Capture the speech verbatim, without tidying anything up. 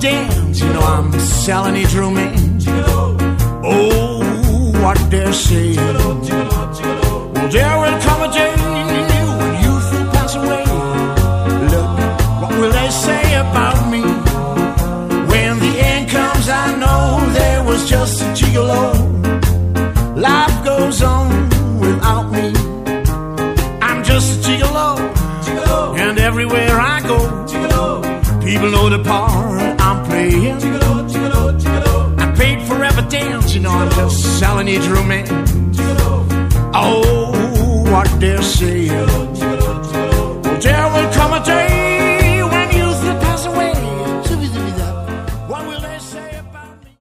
dance, you know I'm selling each room in. Oh, what they're saying. Well, there will come a day when youth will pass away. Look, what will they say about me? When the end comes, I know there was just a gigolo. Life goes on without me. I'm just a gigolo, gigolo. And everywhere I go, gigolo. People know the part I'm playing. Gigolo, gigolo, gigolo. I paid for every dance, you know I'm just selling each room in. Oh, what they're saying.